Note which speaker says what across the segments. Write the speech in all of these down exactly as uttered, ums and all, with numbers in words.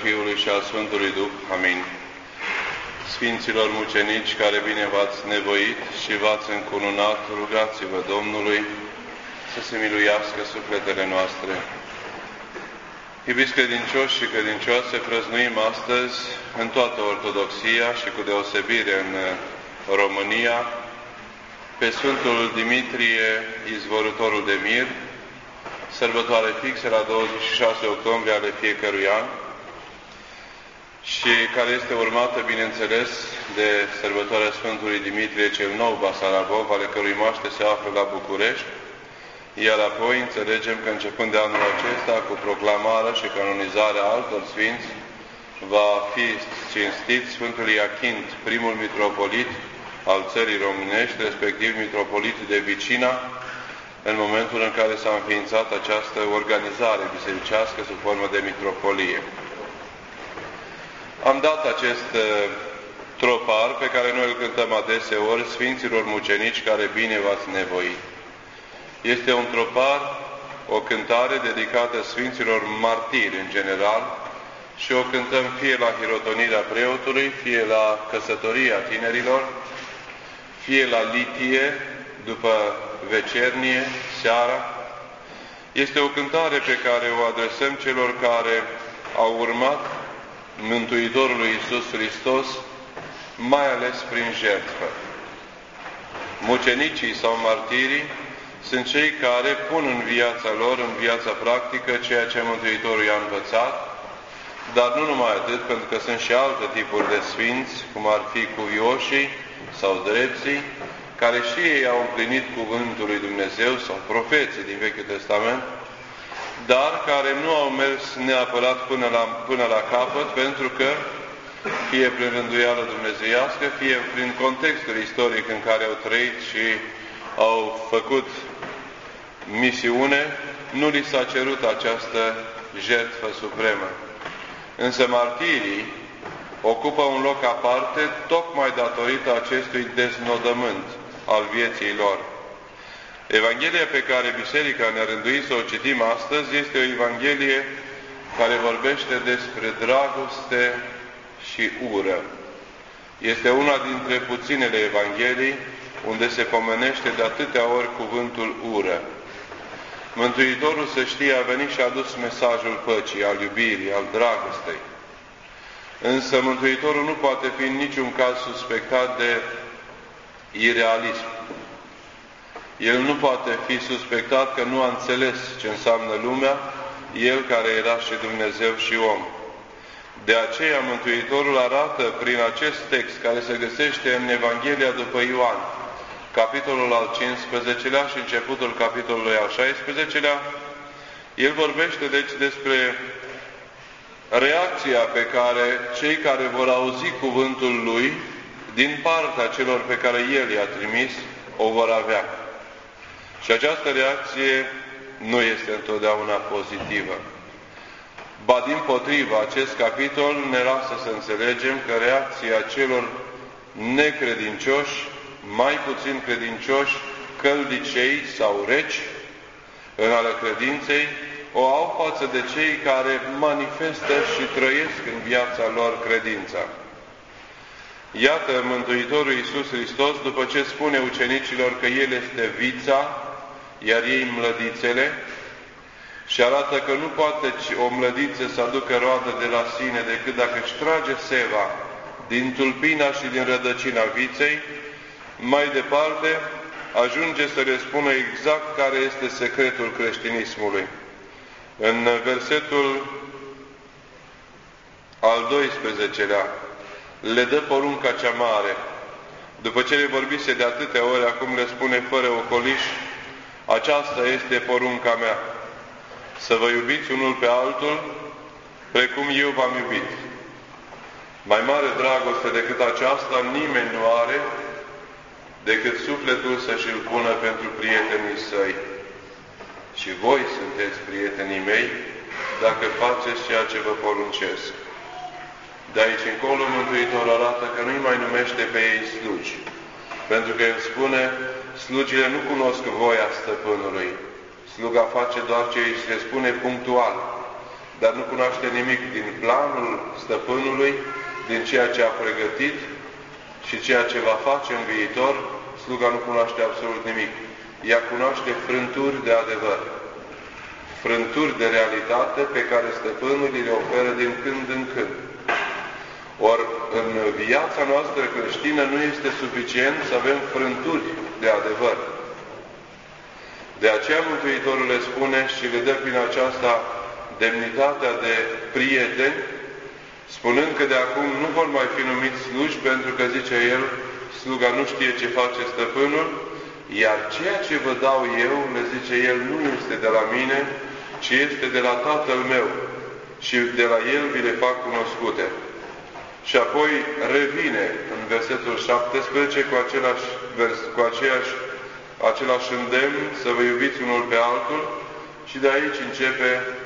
Speaker 1: Fiului și al Sfântului Duh. Amin. Sfinților mucenici care bine v-ați nevoit și v-ați încununat, rugați-vă Domnului să se miluiască sufletele noastre. Iubiți credincioși și credincioase, prăznuim astăzi în toată Ortodoxia și cu deosebire în România pe Sfântul Dimitrie, izvorătorul de mir, sărbătoare fixă la douăzeci și șase octombrie ale fiecărui an și care este urmată, bineînțeles, de sărbătoarea Sfântului Dimitrie cel Nou Basarabov, ale cărui moaște se află la București, iar apoi înțelegem că începând de anul acesta, cu proclamarea și canonizarea altor sfinți, va fi cinstit Sfântul Iachint, primul mitropolit al țării românești, respectiv mitropolit de Vicina, în momentul în care s-a înființat această organizare bisericească sub formă de mitropolie. Am dat acest tropar pe care noi îl cântăm adeseori Sfinților mucenici care bine v-ați nevoit. Este un tropar, o cântare dedicată Sfinților martiri în general și o cântăm fie la hirotonirea preotului, fie la căsătoria tinerilor, fie la litie, după vecernie, seara. Este o cântare pe care o adresăm celor care au urmat Mântuitorului Iisus Hristos, mai ales prin jertfă. Mucenicii sau martirii sunt cei care pun în viața lor, în viața practică, ceea ce Mântuitorul i-a învățat, dar nu numai atât, pentru că sunt și alte tipuri de sfinți, cum ar fi cuvioșii sau drepții, care și ei au împlinit cuvântul lui Dumnezeu, sau profeții din Vechiul Testament, dar care nu au mers neapărat până la, până la capăt, pentru că, fie prin rânduială dumnezeiască, fie prin contextul istoric în care au trăit și au făcut misiune, nu li s-a cerut această jertfă supremă. Însă martirii ocupă un loc aparte, tocmai datorită acestui deznodământ al vieții lor. Evanghelia pe care Biserica ne-a rânduit să o citim astăzi este o Evanghelie care vorbește despre dragoste și ură. Este una dintre puținele Evanghelii unde se pomenește de atâtea ori cuvântul ură. Mântuitorul, să știe, a venit și a adus mesajul păcii, al iubirii, al dragostei. Însă Mântuitorul nu poate fi în niciun caz suspectat de irealism. El nu poate fi suspectat că nu a înțeles ce înseamnă lumea, El care era și Dumnezeu și om. De aceea Mântuitorul arată prin acest text care se găsește în Evanghelia după Ioan, capitolul al cincisprezecelea și începutul capitolului al șaisprezecelea, El vorbește deci despre reacția pe care cei care vor auzi cuvântul Lui, din partea celor pe care El i-a trimis, o vor avea. Și această reacție nu este întotdeauna pozitivă. Ba dimpotrivă, acest capitol ne lasă să înțelegem că reacția celor necredincioși, mai puțin credincioși, căldicei sau reci, în ale credinței, o au față de cei care manifestă și trăiesc în viața lor credința. Iată Mântuitorul Iisus Hristos, după ce spune ucenicilor că El este vița, iar ei mlădițele, și arată că nu poate o mlădiță să aducă roadă de la sine decât dacă își trage seva din tulpina și din rădăcina viței, mai departe ajunge să le spună exact care este secretul creștinismului. În versetul al doisprezecelea le dă porunca cea mare. După ce le vorbise de atâtea ori, acum le spune fără ocoliș: aceasta este porunca mea, să vă iubiți unul pe altul, precum eu v-am iubit. Mai mare dragoste decât aceasta nimeni nu are, decât sufletul să-și îl pună pentru prietenii săi. Și voi sunteți prietenii mei, dacă faceți ceea ce vă poruncesc. De aici încolo Mântuitorul arată că nu-i mai numește pe ei slugi. Pentru că El spune: slugile nu cunosc voia stăpânului. Sluga face doar ce îi se spune punctual. dar nu cunoaște nimic din planul stăpânului, din ceea ce a pregătit și ceea ce va face în viitor, sluga nu cunoaște absolut nimic. Ea cunoaște frânturi de adevăr, frânturi de realitate pe care stăpânul le oferă din când în când. Ori în viața noastră creștină nu este suficient să avem frânturi de adevăr. De aceea Mântuitorul le spune și le dă prin aceasta demnitatea de prieteni, spunând că de acum nu vor mai fi numiți slugi, pentru că, zice el, sluga nu știe ce face stăpânul, iar ceea ce vă dau eu, le zice el, nu este de la mine, ci este de la Tatăl meu și de la el vi le fac cunoscute. Și apoi revine în versetul șaptesprezece cu același, vers, cu aceeași, același îndemn să vă iubiți unul pe altul și de aici începe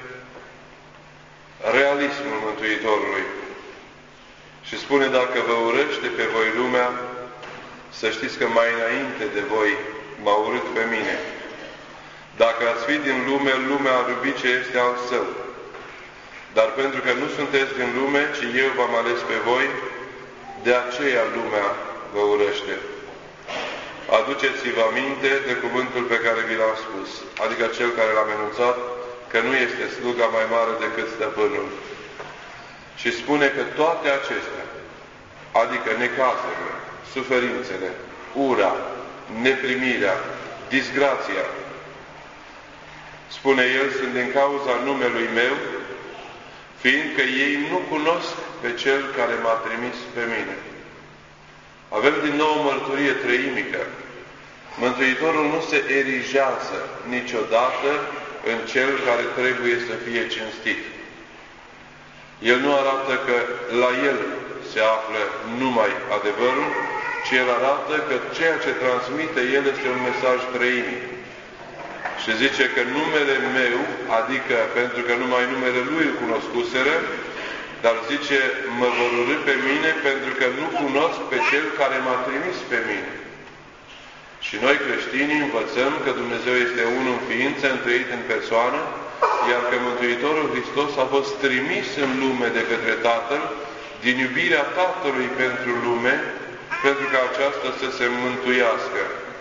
Speaker 1: realismul Mântuitorului. Și spune, dacă vă urăște pe voi lumea, să știți că mai înainte de voi m-a urât pe mine. Dacă ați fi din lume, lumea ar iubi ce este al său. Dar pentru că nu sunteți din lume, ci eu v-am ales pe voi, de aceea lumea vă urăște. Aduceți-vă aminte de cuvântul pe care vi l-am spus, adică cel care l-am enunțat, că nu este sluga mai mare decât stăpânul. Și spune că toate acestea, adică necazurile, suferințele, ura, neprimirea, disgrația, spune el, sunt din cauza numelui meu, fiindcă ei nu cunosc pe Cel care m-a trimis pe mine. Avem din nou o mărturie treimică. Mântuitorul nu se erigează niciodată în Cel care trebuie să fie cinstit. El nu arată că la El se află numai adevărul, ci El arată că ceea ce transmite El este un mesaj treimic. Și zice că numele meu, adică pentru că numai numele Lui îl cunoscuseră, dar zice, mă vor urî pe mine pentru că nu cunosc pe Cel care m-a trimis pe mine. Și noi creștinii învățăm că Dumnezeu este unul în ființă, întrăit în persoană, iar că Mântuitorul Hristos a fost trimis în lume de către Tatăl, din iubirea Tatălui pentru lume, pentru ca aceasta să se mântuiască.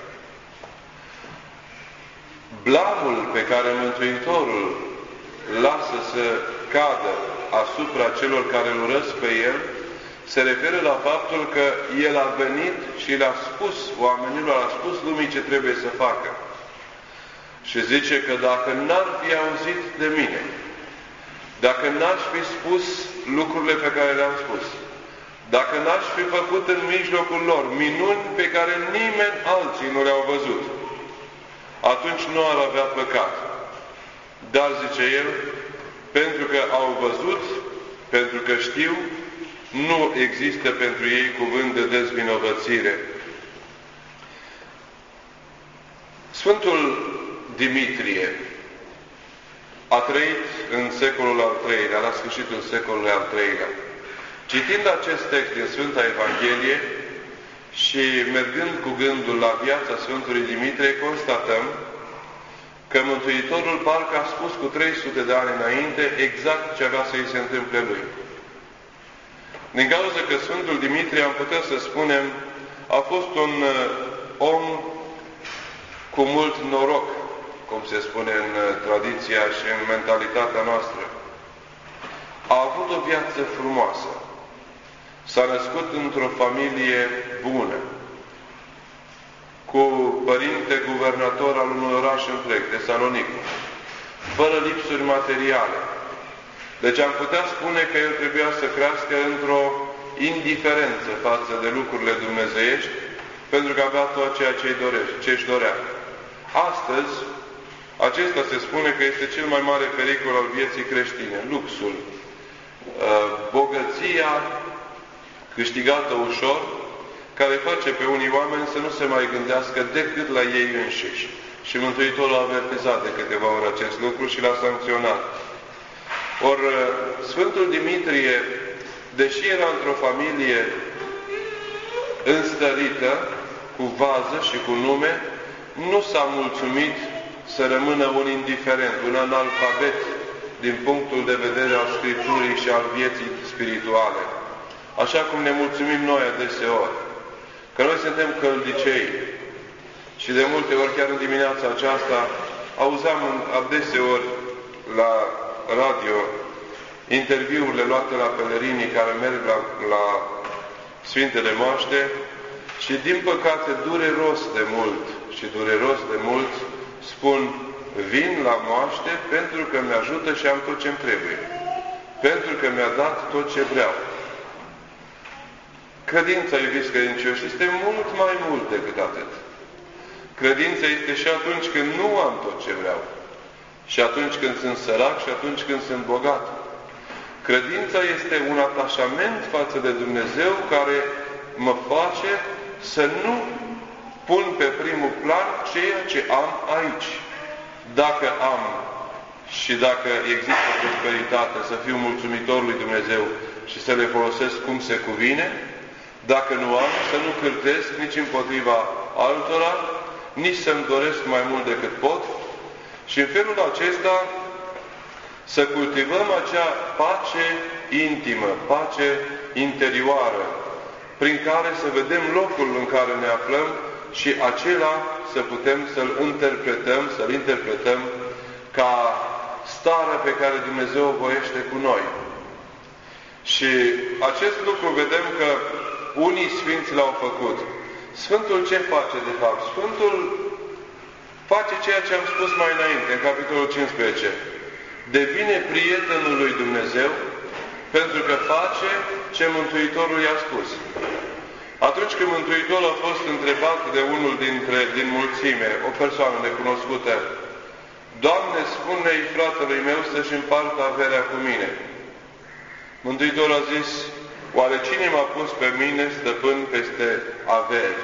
Speaker 1: Blamul pe care Mântuitorul lasă să cadă asupra celor care îl urăsc pe El, se referă la faptul că El a venit și le-a spus oamenilor, a spus lumii ce trebuie să facă. Și zice că dacă n-ar fi auzit de mine, dacă n-aș fi spus lucrurile pe care le-am spus, dacă n-aș fi făcut în mijlocul lor minuni pe care nimeni alții nu le-au văzut, atunci nu ar avea păcat. Dar, zice el, pentru că au văzut, pentru că știu, nu există pentru ei cuvânt de dezvinovățire. Sfântul Dimitrie a trăit în secolul al treilea, la sfârșitul secolului al treilea. Citind acest text din Sfânta Evanghelie și mergând cu gândul la viața Sfântului Dimitrie, constatăm că Mântuitorul parcă a spus cu trei sute de ani înainte exact ce avea să îi se întâmple lui. Din cauza că Sfântul Dimitrie, am putea să spunem, a fost un om cu mult noroc, cum se spune în tradiția și în mentalitatea noastră. A avut o viață frumoasă. S-a născut într-o familie bună, cu părinte guvernator al unui oraș întreg, Tesalonicul, fără lipsuri materiale. Deci am putea spune că el trebuia să crească într-o indiferență față de lucrurile dumnezeiești, pentru că avea tot ceea ce își dorea. Astăzi, acesta se spune că este cel mai mare pericol al vieții creștine, luxul, bogăția câștigată ușor, care face pe unii oameni să nu se mai gândească decât la ei înșiși. Și Mântuitorul a avertizat de câteva ori acest lucru și l-a sancționat. Ori Sfântul Dimitrie, deși era într-o familie înstărită, cu vază și cu nume, nu s-a mulțumit să rămână un indiferent, un analfabet din punctul de vedere al Scripturii și al vieții spirituale. Așa cum ne mulțumim noi adeseori, că noi suntem căldicei și de multe ori, chiar în dimineața aceasta, auzeam adeseori la radio interviurile luate la pelerinii care merg la, la Sfintele Moaște și, din păcate, dureros de mult și dureros de mult spun: vin la moaște pentru că mi-ajută și am tot ce-mi trebuie. Pentru că mi-a dat tot ce vreau. Credința, iubiți credincioși, este mult mai mult decât atât. Credința este și atunci când nu am tot ce vreau. Și atunci când sunt sărac și atunci când sunt bogat. Credința este un atașament față de Dumnezeu care mă face să nu pun pe primul plan ceea ce am aici. Dacă am și dacă există prosperitate, să fiu mulțumitor lui Dumnezeu și să le folosesc cum se cuvine. Dacă nu am, să nu cârtesc nici împotriva altora, nici să-mi doresc mai mult decât pot. Și în felul acesta să cultivăm acea pace intimă, pace interioară, prin care să vedem locul în care ne aflăm și acela să putem să-l interpretăm, să-l interpretăm ca starea pe care Dumnezeu o voiește cu noi. Și acest lucru vedem că unii sfinți l-au făcut. Sfântul ce face de fapt? Sfântul face ceea ce am spus mai înainte, în capitolul cincisprezece. Devine prietenul lui Dumnezeu pentru că face ce Mântuitorul i-a spus. Atunci când Mântuitorul a fost întrebat de unul dintre, din mulțime, o persoană necunoscută: Doamne, spune-i fratelui meu să-și împartă averea cu mine. Mântuitorul a zis: oare cine m-a pus pe mine stăpân peste averi?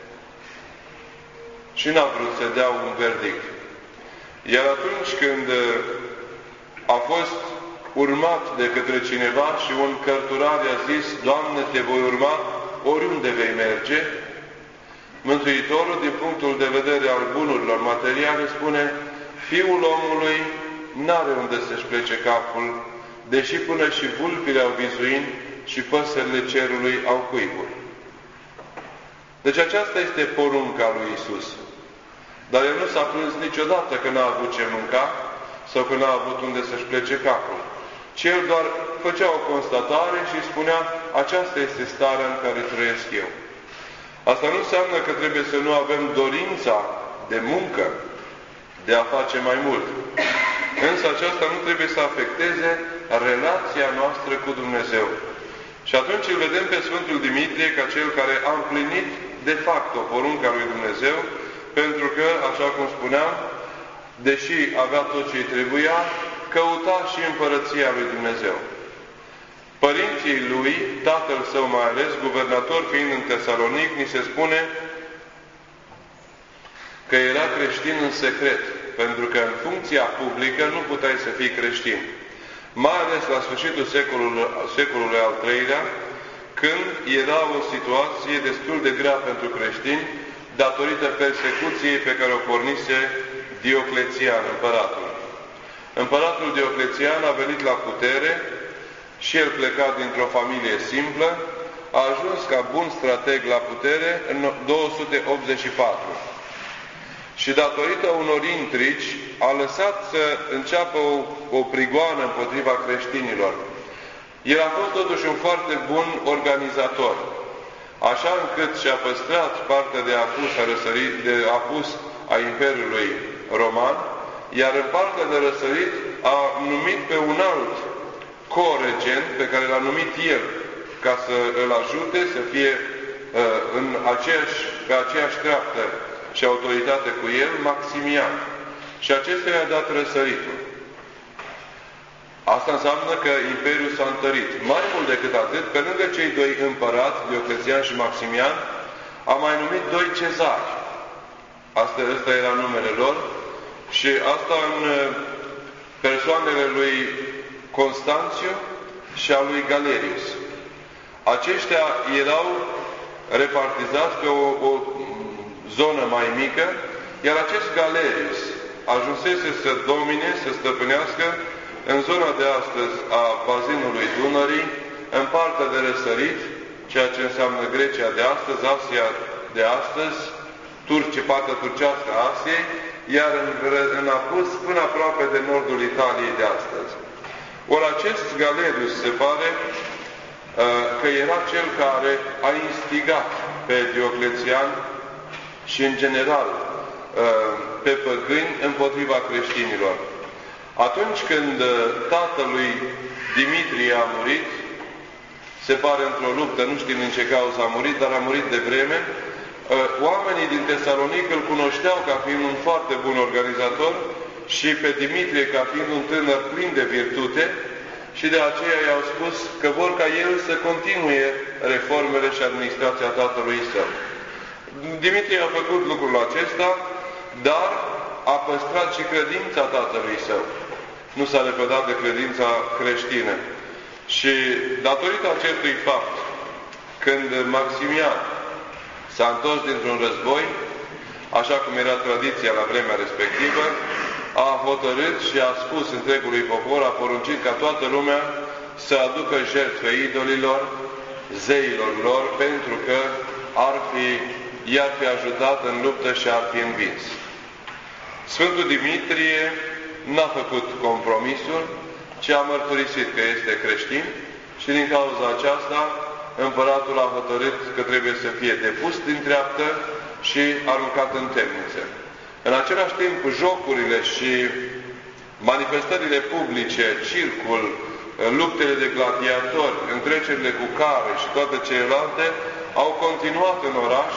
Speaker 1: Și n-a vrut să dea un verdict. Iar atunci când a fost urmat de către cineva și un cărturar i-a zis: Doamne, te voi urma oriunde vei merge, Mântuitorul, din punctul de vedere al bunurilor materiale, spune: Fiul omului n-are unde să-și plece capul, deși până și vulpile au vizuini și păsările cerului au cuiburi. Deci aceasta este porunca lui Isus. Dar el nu s-a plâns niciodată că n-a avut ce mânca sau că n-a avut unde să-și plece capul. Ci el doar făcea o constatare și spunea: aceasta este starea în care trăiesc eu. Asta nu înseamnă că trebuie să nu avem dorința de muncă, de a face mai mult. Însă aceasta nu trebuie să afecteze relația noastră cu Dumnezeu. Și atunci îl vedem pe Sfântul Dimitrie ca cel care a împlinit de fapt o porunca lui Dumnezeu, pentru că, așa cum spuneam, deși avea tot ce îi trebuia, căuta și împărăția lui Dumnezeu. Părinții lui, tatăl său mai ales, guvernator fiind în Tesalonic, ni se spune că era creștin în secret, pentru că în funcția publică nu puteai să fii creștin. Mai ales la sfârșitul secolului, secolului al treilea, când era o situație destul de grea pentru creștini, datorită persecuției pe care o pornise Dioclețian, împăratul. Împăratul Dioclețian a venit la putere și el, plecat dintr-o familie simplă, a ajuns ca bun strateg la putere în două sute optzeci și patru. Și datorită unor intrigi a lăsat să înceapă o, o prigoană împotriva creștinilor. El a fost totuși un foarte bun organizator, așa încât și-a păstrat partea de apus a, răsărit, de apus a Imperiului Roman, iar în partea de răsărit a numit pe un alt co-regent, pe care l-a numit el, ca să îl ajute să fie uh, în aceeași, pe aceeași treaptă și autoritate cu el, Maximian. Și acesta i-a dat răsăritul. Asta înseamnă că Imperiul s-a întărit. Mai mult decât atât, pe lângă cei doi împărați, Dioclețian și Maximian, a mai numit doi cezari. Asta, asta era numele lor. Și asta în persoanele lui Constanțiu și a lui Galerius. Aceștia erau repartizați pe o, o zonă mai mică, iar acest Galerius ajunsese să domine, să stăpânească în zona de astăzi a bazinului Dunării, în partea de răsărit, ceea ce înseamnă Grecia de astăzi, Asia de astăzi, Turcia, partea turcească a Asiei, iar în, în apus până aproape de nordul Italiei de astăzi. Ori acest Galerius se pare că era cel care a instigat pe Dioclețian și în general pe păgâni împotriva creștinilor. Atunci când tatălui Dimitrie a murit, se pare într-o luptă, nu știm în ce cauză a murit, dar a murit de vreme, oamenii din Tesalonic îl cunoșteau ca fiind un foarte bun organizator și pe Dimitrie ca fiind un tânăr plin de virtute și de aceea i-au spus că vor ca el să continue reformele și administrația tatălui său. Dimitrie a făcut lucrul acesta, dar a păstrat și credința tatălui său. Nu s-a lepădat de credința creștină. Și datorită acestui fapt, când Maximian s-a întors dintr-un război, așa cum era tradiția la vremea respectivă, a hotărât și a spus întregului popor, a poruncit ca toată lumea să aducă jertfe idolilor, zeilor lor, pentru că ar fi, i-ar fi ajutat în luptă și ar fi învins. Sfântul Dimitrie n-a făcut compromisul, ci a mărturisit că este creștin și din cauza aceasta împăratul a hotărât că trebuie să fie depus din treaptă și aruncat în temniță. În același timp, jocurile și manifestările publice, circul, luptele de gladiatori, întrecerile cu care și toate celelalte au continuat în oraș,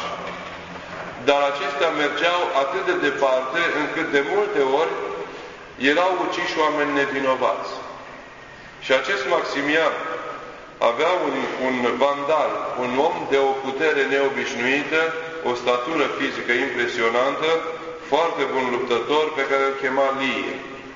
Speaker 1: dar acestea mergeau atât de departe încât de multe ori erau uciși oameni nevinovați. Și acest Maximian avea un, un vandal, un om de o putere neobișnuită, o statură fizică impresionantă, foarte bun luptător, pe care îl chema Lie.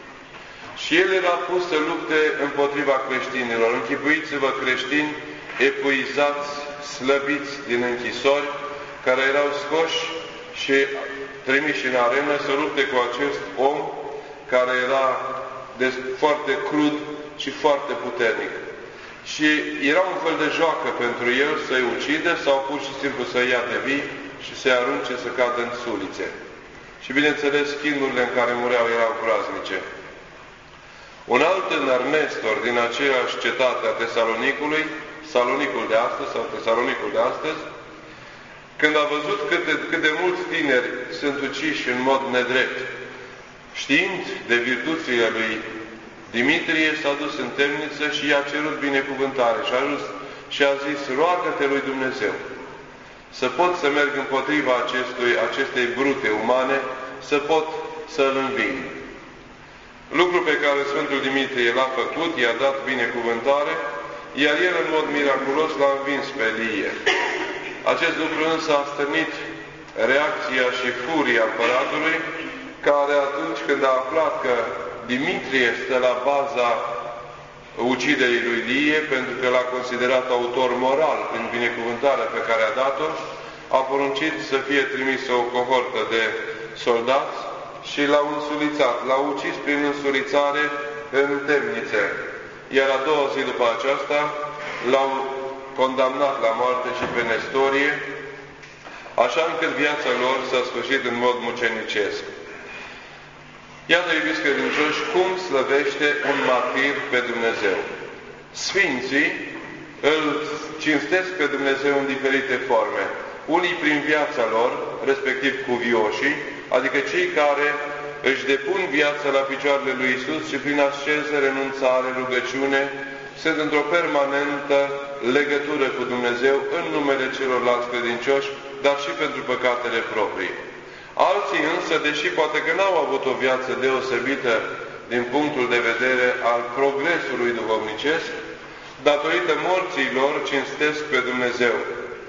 Speaker 1: Și el era pus să lupte împotriva creștinilor. Închipuiți-vă creștini epuizați, slăbiți din închisori, care erau scoși și trimiși în arenă să lupte cu acest om care era de foarte crud și foarte puternic. Și era un fel de joacă pentru el să-i ucide sau pur și simplu să-i ia de vii și să-i arunce să cadă în sulițe. Și bineînțeles, chinurile în care mureau erau groaznice. Un alt tânăr Nestor din aceeași cetate a Tesalonicului, Salonicul de astăzi sau Tesalonicul de astăzi, când a văzut cât de, cât de mulți tineri sunt uciși în mod nedrept, știind de virtuțile lui Dimitrie, s-a dus în temniță și i-a cerut binecuvântare și a, ajuns, și a zis, roagă-te lui Dumnezeu să pot să merg împotriva acestui, acestei brute umane, să pot să-l înving. Lucru pe care Sfântul Dimitrie l-a făcut, i-a dat binecuvântare, iar el în mod miraculos l-a învins pe Lie. Acest lucru însă a stârnit reacția și furia împăratului, care atunci când a aflat că Dimitrie stă la baza uciderii lui Lie, pentru că l-a considerat autor moral prin binecuvântarea pe care a dat-o, a poruncit să fie trimisă o cohortă de soldați și l-au însulițat. L-au ucis prin însulițare în temnițe. Iar a doua zi după aceasta l-au condamnat la moarte și pe Nestorie, așa încât viața lor s-a sfârșit în mod mucenicesc. Iată, iubiți credincioși, cum slăvește un martir pe Dumnezeu. Sfinții îl cinstesc pe Dumnezeu în diferite forme. Unii prin viața lor, respectiv cuvioșii, adică cei care își depun viața la picioarele lui Isus și prin asceză, renunțare, rugăciune, sunt într-o permanentă legătură cu Dumnezeu în numele celorlalți credincioși, dar și pentru păcatele proprii. Alții însă, deși poate că n-au avut o viață deosebită din punctul de vedere al progresului duhovnicesc, datorită morții lor cinstesc pe Dumnezeu.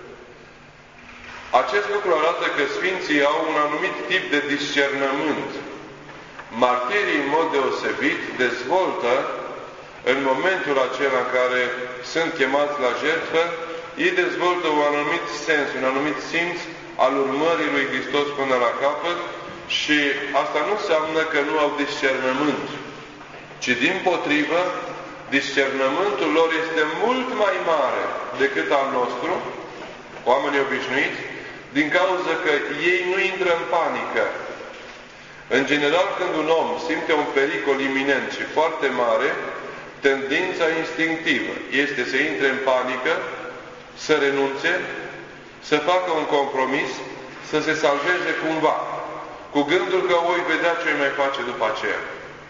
Speaker 1: Acest lucru arată că Sfinții au un anumit tip de discernământ. Martirii, în mod deosebit, dezvoltă, în momentul acela în care sunt chemați la jertfă, ei dezvoltă un anumit sens, un anumit simț al urmării lui Hristos până la capăt și asta nu înseamnă că nu au discernământ. ci dimpotrivă, discernământul lor este mult mai mare decât al nostru, oamenii obișnuiți, din cauza că ei nu intră în panică. În general, când un om simte un pericol iminent și foarte mare, tendința instinctivă este să intre în panică, să renunțe, să facă un compromis, să se salveze cumva, cu gândul că voi vedea ce îi mai face după aceea.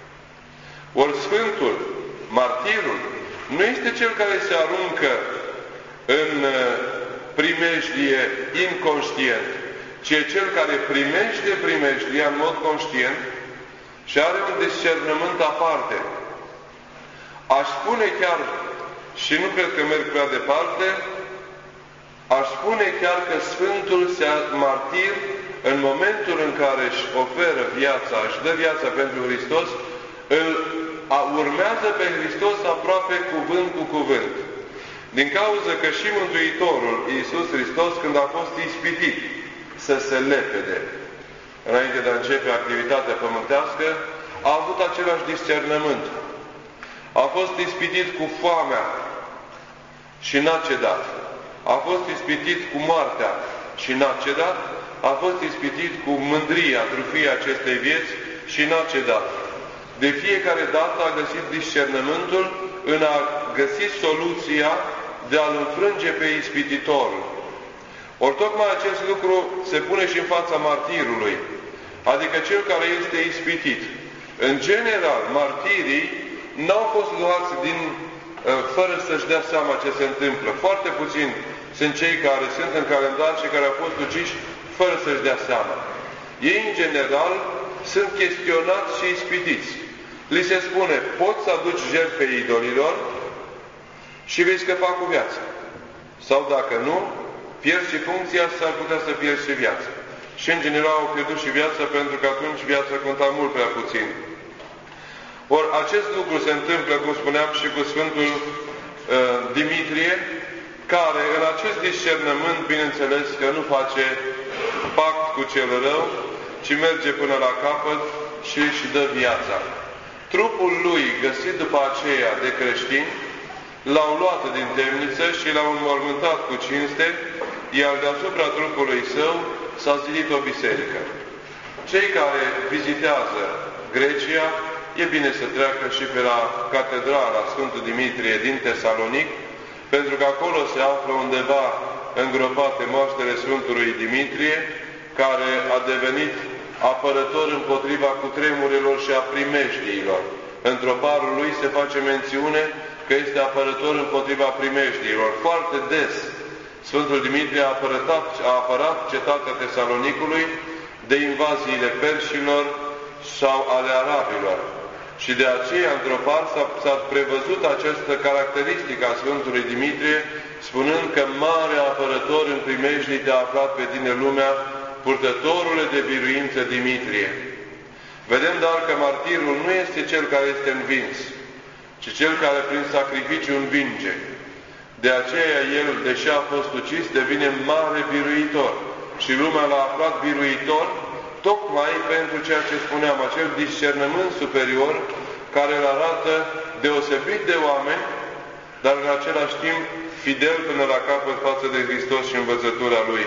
Speaker 1: Ori Sfântul, martirul, nu este cel care se aruncă în primejdie inconștient, ci e cel care primește primejdia în mod conștient și are un discernământ aparte. Aș spune chiar, și nu cred că merg prea departe, aș spune chiar că Sfântul martir, în momentul în care își oferă viața, își dă viața pentru Hristos, îl urmează pe Hristos aproape cuvânt cu cuvânt. Din cauza că și Mântuitorul Iisus Hristos, când a fost ispitit să se lepede, înainte de a începe activitatea pământească, a avut același discernământ. A fost ispitit cu foamea și n-a cedat. A fost ispitit cu moartea și n-a cedat. A fost ispitit cu mândria, trufia acestei vieți și n-a cedat. De fiecare dată a găsit discernământul în a găsi soluția de a-l înfrânge pe ispititorul. Ori tocmai acest lucru se pune și în fața martirului, adică cel care este ispitit. În general, martirii n-au fost luați din, fără să-și dea seama ce se întâmplă. Foarte puțini sunt cei care sunt în calendar și care au fost uciși fără să-și dea seama. Ei, în general, sunt chestionați și ispitiți. Li se spune, poți să aduci jertfe idolilor și vei scăpa cu viața. Sau dacă nu, pierzi și funcția, s-ar putea să pierzi și viața. Și în general au pierdut și viața, pentru că atunci viața conta mult prea puțin. Ori acest lucru se întâmplă, cum spuneam, și cu Sfântul uh, Dimitrie, care în acest discernământ, bineînțeles, că nu face pact cu cel rău, ci merge până la capăt și își dă viața. Trupul lui, găsit după aceea de creștini, l-au luat din temniță și l-au înmormântat cu cinste, iar deasupra trupului său s-a zidit o biserică. Cei care vizitează Grecia, e bine să treacă și pe la catedrala Sfântul Dimitrie din Tesalonic, pentru că acolo se află undeva îngropate moaștele Sfântului Dimitrie, care a devenit apărător împotriva cutremurilor și a primejdiilor. Într-o parul lui se face mențiune că este apărător împotriva primejdiilor. Foarte des Sfântul Dimitrie a apărat, a apărat cetatea Tesalonicului de invaziile perșilor sau ale arabilor. Și de aceea, într-o parte, s-a prevăzut această caracteristică a Sfântului Dimitrie, spunând că mare apărător în primejdii te-a aflat pe tine lumea, purtătorule de biruință Dimitrie. Vedem dar că martirul nu este cel care este învins, ci cel care prin sacrificiu învinge. De aceea el, deși a fost ucis, devine mare biruitor. Și lumea l-a aflat biruitor tocmai pentru ceea ce spuneam, acel discernământ superior care îl arată deosebit de oameni, dar în același timp fidel până la capăt față de Hristos și învățătura Lui.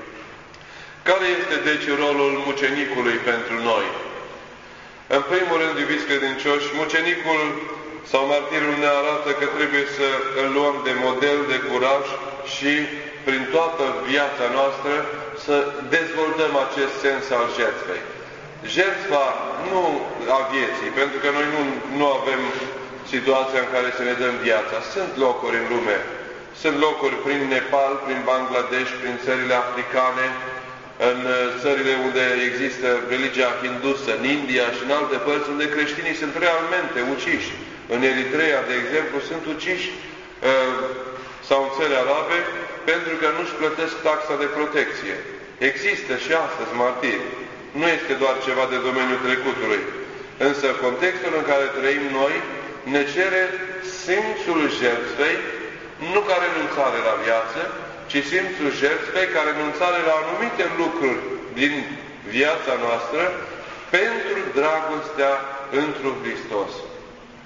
Speaker 1: Care este deci rolul mucenicului pentru noi? În primul rând, iubiți credincioși, mucenicul sau martirul ne arată că trebuie să îl luăm de model de curaj și prin toată viața noastră să dezvoltăm acest sens al jertfei. Jertfa nu a vieții, pentru că noi nu, nu avem situația în care să ne dăm viața. Sunt locuri în lume. Sunt locuri prin Nepal, prin Bangladesh, prin țările africane, în țările unde există religia hindusă, în India și în alte părți unde creștinii sunt realmente uciși. În Eritrea, de exemplu, sunt uciși sau în țări arabe pentru că nu-și plătesc taxa de protecție. Există și astăzi martiri. Nu este doar ceva de domeniul trecutului. Însă contextul în care trăim noi ne cere simțul jertfei, nu ca renunțare la viață, ci simțul jertfei ca renunțare la anumite lucruri din viața noastră pentru dragostea întru Hristos.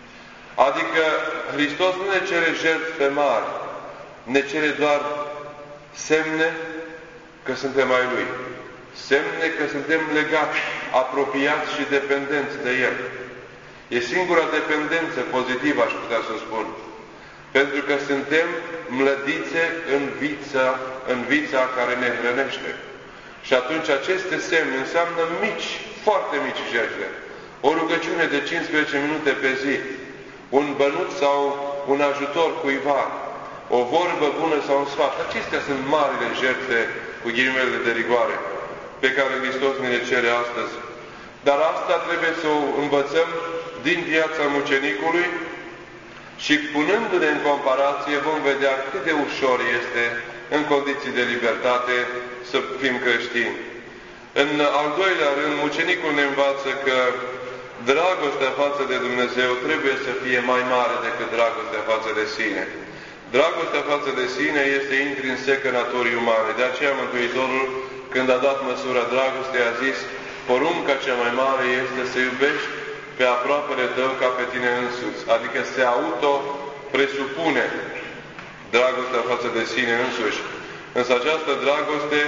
Speaker 1: Adică Hristos nu ne cere jertfe mari, ne cere doar semne că suntem ai Lui. Semne că suntem legați, apropiați și dependenți de El. E singura dependență pozitivă, aș putea să spun. Pentru că suntem mlădițe în vița, în vița care ne hrănește. Și atunci aceste semne înseamnă mici, foarte mici jertfe. O rugăciune de cincisprezece minute pe zi, un bănuț sau un ajutor cuiva, o vorbă bună sau un sfat. Acestea sunt marile jertfe, cu ghilimele de rigoare, pe care Hristos ne le cere astăzi. Dar asta trebuie să o învățăm din viața mucenicului și punându-ne în comparație vom vedea cât de ușor este în condiții de libertate să fim creștini. În al doilea rând, mucenicul ne învață că dragostea față de Dumnezeu trebuie să fie mai mare decât dragostea față de sine. Dragostea față de sine este intrinsecă naturii umane. De aceea Mântuitorul, când a dat măsura dragostei, a zis: porunca cea mai mare este să iubești pe aproapele tău ca pe tine însuți. Adică se auto-presupune dragostea față de sine însuși. Însă această dragoste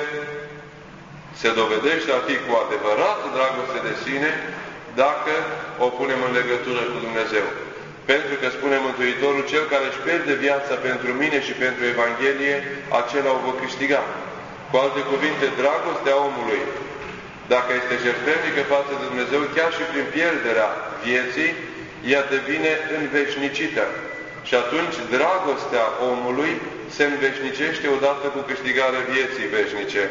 Speaker 1: se dovedește a fi cu adevărat dragoste de sine dacă o punem în legătură cu Dumnezeu. Pentru că spune Mântuitorul: cel care își pierde viața pentru mine și pentru Evanghelie, acela o va câștiga. Cu alte cuvinte, dragostea omului, dacă este jertfenică față de Dumnezeu, chiar și prin pierderea vieții, ea devine înveșnicită. Și atunci dragostea omului se înveșnicește odată cu câștigarea vieții veșnice.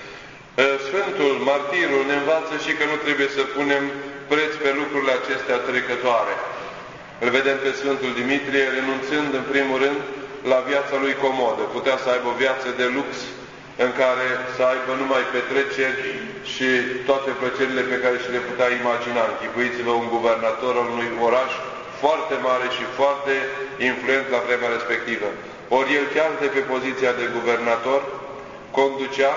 Speaker 1: Sfântul, martirul, ne învață și că nu trebuie să punem preț pe lucrurile acestea trecătoare. Îl vedem pe Sfântul Dimitrie renunțând în primul rând la viața lui comodă. Putea să aibă o viață de lux în care să aibă numai petreceri și toate plăcerile pe care și le putea imagina. Închipuiți-vă un guvernator al unui oraș foarte mare și foarte influent la vremea respectivă. Ori el chiar de pe poziția de guvernator conducea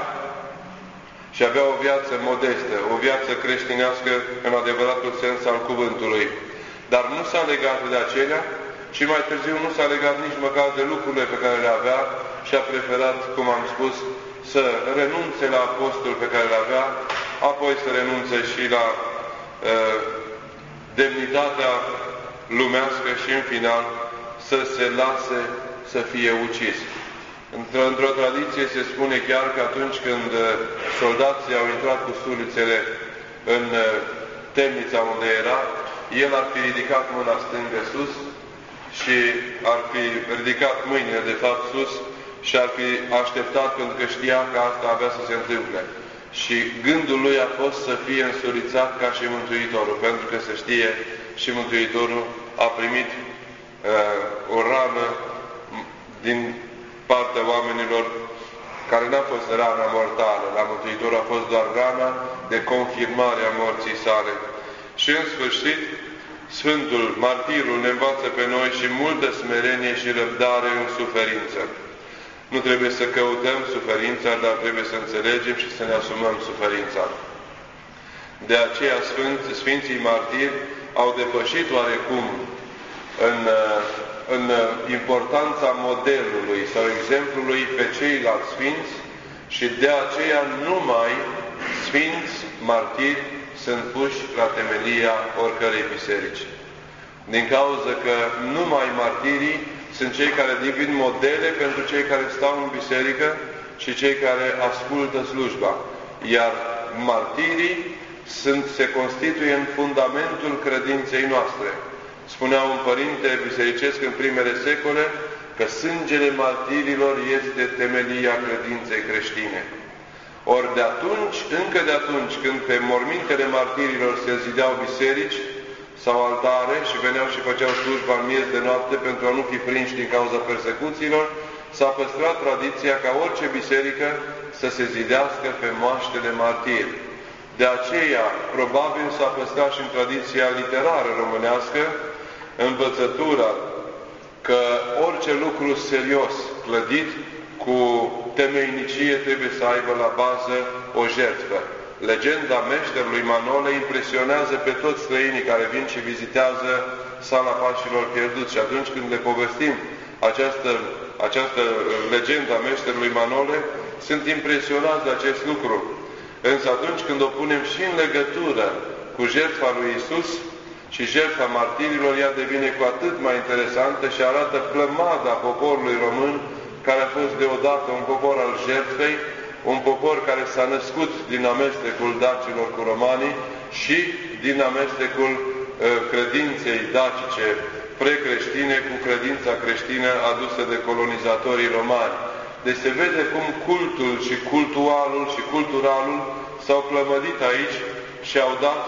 Speaker 1: și avea o viață modestă, o viață creștinească în adevăratul sens al cuvântului. Dar nu s-a legat de acelea și mai târziu nu s-a legat nici măcar de lucrurile pe care le avea și a preferat, cum am spus, să renunțe la postul pe care le avea, apoi să renunțe și la uh, demnitatea lumească și în final să se lase să fie ucis. Într-o într tradiție se spune chiar că atunci când soldații au intrat cu sulițele în temnița unde era, el ar fi ridicat mâna stângă sus și ar fi ridicat mâinile de fapt sus și ar fi așteptat, pentru că știa că asta avea să se întâmple. Și gândul lui a fost să fie însulițat ca și Mântuitorul, pentru că se știe și Mântuitorul a primit uh, o rană din partea oamenilor care n-a fost rana mortală. La Mântuitorul a fost doar rana de confirmare a morții sale. Și în sfârșit, Sfântul Martirul ne învață pe noi și multă smerenie și răbdare în suferință. Nu trebuie să căutăm suferința, dar trebuie să înțelegem și să ne asumăm suferința. De aceea Sfânt, Sfinții Martiri au depășit oarecum în, în importanța modelului sau exemplului pe ceilalți Sfinți și de aceea numai Sfinți Martiri sunt puși la temelia oricărei biserici. Din cauza că numai martirii sunt cei care devin modele pentru cei care stau în biserică și cei care ascultă slujba. Iar martirii sunt, se constituie în fundamentul credinței noastre. Spunea un părinte bisericesc în primele secole că sângele martirilor este temelia credinței creștine. Ori de atunci, încă de atunci, când pe mormintele martirilor se zideau biserici sau altare și veneau și făceau slujba în miez de noapte pentru a nu fi prinși din cauza persecuțiilor, s-a păstrat tradiția ca orice biserică să se zidească pe moaștele martiri. De aceea, probabil s-a păstrat și în tradiția literară românească învățătura că orice lucru serios clădit cu temeinicie trebuie să aibă la bază o jertfă. Legenda meșterului Manole impresionează pe toți străinii care vin și vizitează sala pașilor pierduți. Și atunci când le povestim această, această legendă a meșterului Manole, sunt impresionați de acest lucru. Însă atunci când o punem și în legătură cu jertfa lui Iisus și jertfa martirilor, ea devine cu atât mai interesantă și arată plămada poporului român, care a fost deodată un popor al jertfei, un popor care s-a născut din amestecul dacilor cu romanii și din amestecul uh, credinței dacice precreștine cu credința creștină adusă de colonizatorii romani. Deci se vede cum cultul și cultualul și culturalul s-au plămădit aici și au dat,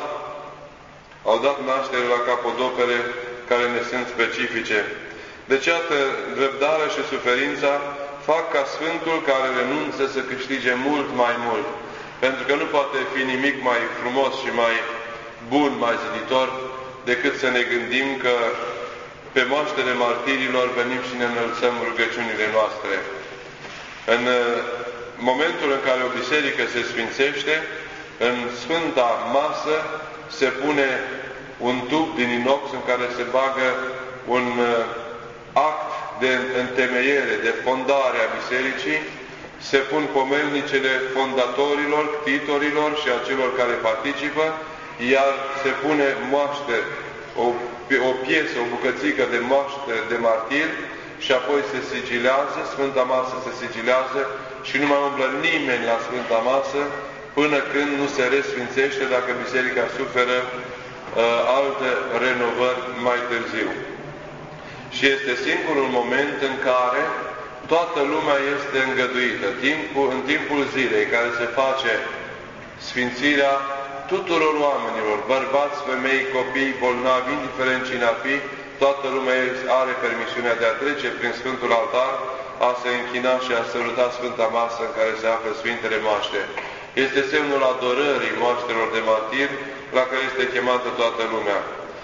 Speaker 1: au dat naștere la capodopere care ne sunt specifice. Deci, iată, răbdarea și suferința fac ca Sfântul care renunță să câștige mult mai mult. Pentru că nu poate fi nimic mai frumos și mai bun, mai ziditor, decât să ne gândim că pe moaștele martirilor venim și ne înălțăm rugăciunile noastre. În momentul în care o biserică se sfințește, în Sfânta Masă se pune un tub din inox în care se bagă un act de întemeiere, de fondare a bisericii, se pun pomelnicele fondatorilor, ctitorilor și a celor care participă, iar se pune moaște, o, o piesă, o bucățică de moaște de martir și apoi se sigilează, Sfânta Masă se sigilează și nu mai umblă nimeni la Sfânta Masă până când nu se resfințește, dacă biserica suferă uh, alte renovări mai târziu. Și este singurul moment în care toată lumea este îngăduită. Timpul, în timpul zilei care se face sfințirea tuturor oamenilor, bărbați, femei, copii, bolnavi, indiferent cine ar fi, toată lumea are permisiunea de a trece prin Sfântul Altar, a se închina și a săruta Sfânta Masă în care se află Sfintele Moaște. Este semnul adorării moaștelor de martiri, la care este chemată toată lumea.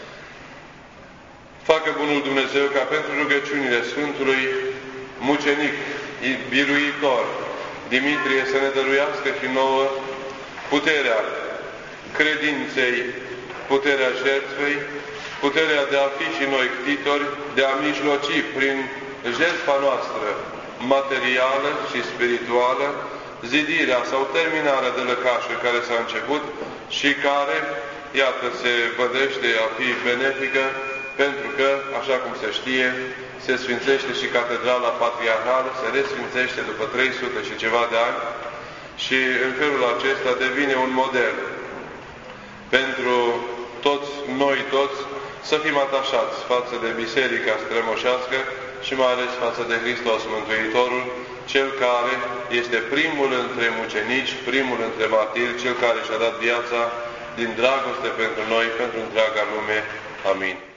Speaker 1: Facă Bunul Dumnezeu ca pentru rugăciunile Sfântului mucenic, biruitor, Dimitrie, să ne dăruiască și nouă puterea credinței, puterea jertfei, puterea de a fi și noi ctitori, de a mijloci prin jertfa noastră materială și spirituală, zidirea sau terminarea de lăcașuri care s-a început și care, iată, se vădește a fi benefică, pentru că, așa cum se știe, se sfințește și Catedrala Patriarhală, se resfințește după trei sute și ceva de ani și în felul acesta devine un model pentru toți, noi toți, să fim atașați față de Biserica strămoșească și mai ales față de Hristos Mântuitorul, Cel care este primul între mucenici, primul între martiri, Cel care și-a dat viața din dragoste pentru noi, pentru întreaga lume. Amin.